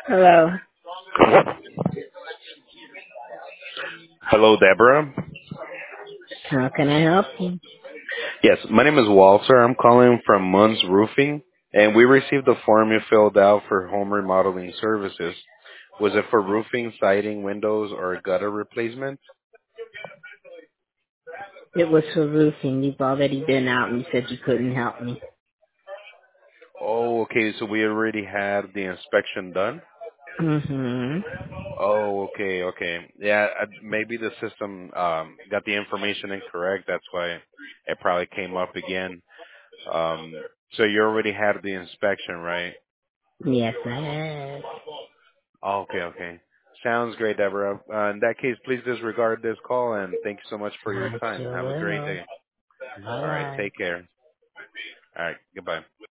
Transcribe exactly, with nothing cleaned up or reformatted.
Hello. Hello, Deborah. How can I help you? Yes, my name is Walter. I'm calling from Munns Roofing, and we received the form you filled out for home remodeling services. Was it for roofing, siding, windows, or gutter replacement? It was for roofing. You've already been out and you said you couldn't help me. Oh, okay, so we already had the inspection done? Mm-hmm. Oh, okay, okay. Yeah, uh, maybe the system um, got the information incorrect. That's why it probably came up again. Um, so you already had the inspection, right? Yes, I have. Oh, okay, okay. Sounds great, Deborah. Uh, in that case, please disregard this call, and thank you so much for your I time. sure Have a great will. day. All right, Bye-bye. take care. All right, goodbye.